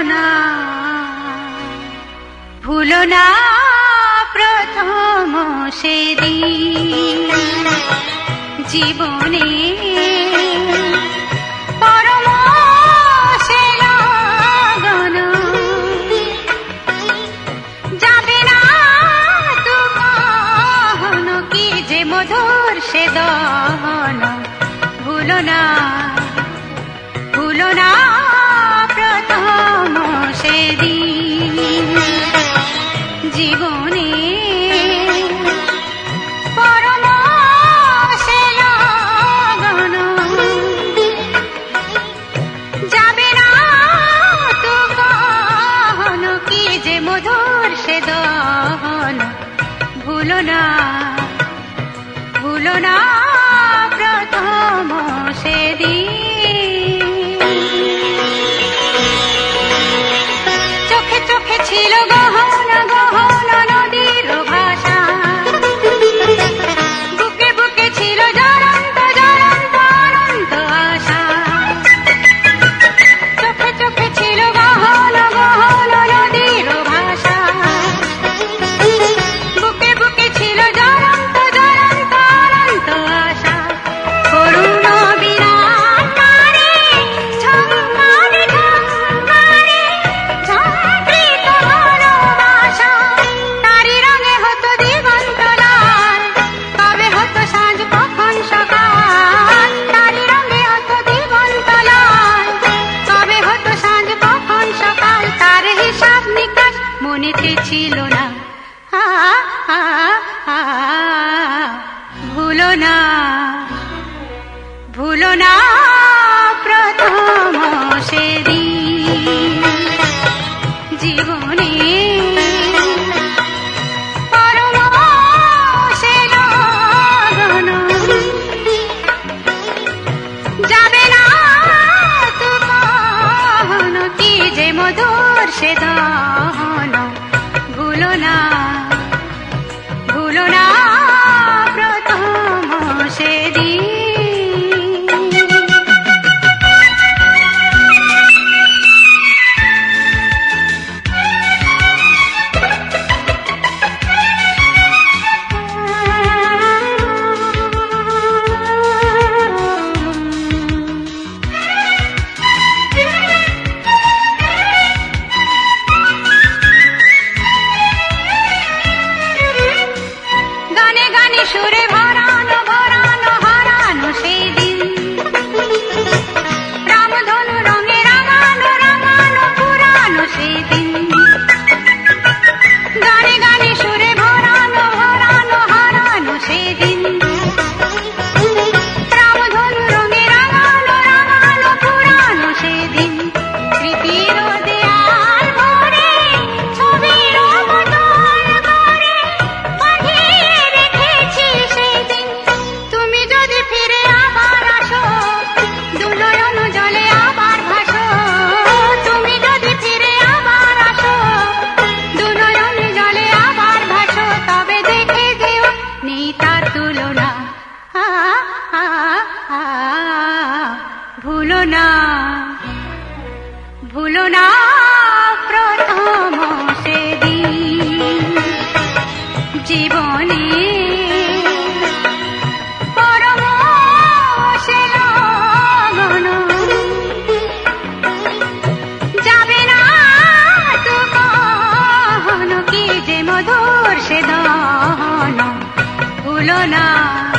না ভুলো না প্রথম সেদিন জীবনে পরম সে লগন যাবে না তো কখনো কি যে মধুর সে দহন ভুলো না প্রথম সেদিন জীবনে পরম সে লগন যাবে না তো কখনো কি যে মধুর সে দহন ভুলো না প্রথম সেদিন চোখে চোখে ছিল গহনা গহনা নদীর ভাষা বুকে বুকে ছিল জ্বলন্ত জ্বলন্ত অনন্ত আশা চোখে চোখে ছিল গহনা গহনা নদীর ভাষা বুকে বুকে ছিল জ্বলন্ত জ্বলন্ত অনন্ত আশা করুণ বিরাট তারে ঝংকারে ঝংকারে ঝংকৃত ভালোবাসা তারি রঙে হতো দিগন্ত লাল কবে হতো সাঁঝ কখন সকাল তারি রঙে হতো দিগন্ত লাল কবে হতো সাঁঝ কখন সকাল তার হিসাব নিকাশ মনেতে ছিল না ভুলো না প্রথম সেদিন জীবনে পরম সে লগন যাবে না তো কখনো কি যে মধুর সে দহন ভুলো না প্রথম সেদিন গানে গানে সুরে ভরানো ভরানো হারানো সেই দিন রামধনু রঙে রাঙানো রাঙানো পুরানো সেই দিন গানে গানে সুরে ভরানো ভরানো হারানো সেই দিন রামধনু রঙে রাঙানো রাঙানো পুরানো সেই দিন স্মৃতির দেয়াল ভরে ছবির বদল করে বাঁধিয়ে রেখেছি সেই দিন তুমি যদি ফিরে আবার আসো দুনয়ন জলে আবার ভাসো তুমি যদি ফিরে আবার আসো দুনয়ন জলে আবার ভাসো তবে দেখে যেও নেই তার তুলনা ভুলো না প্রথম সেদিন জীবনে পরম সে লগন যাবে না তো কখনো কি যে মধুর সে দহন ভুলো না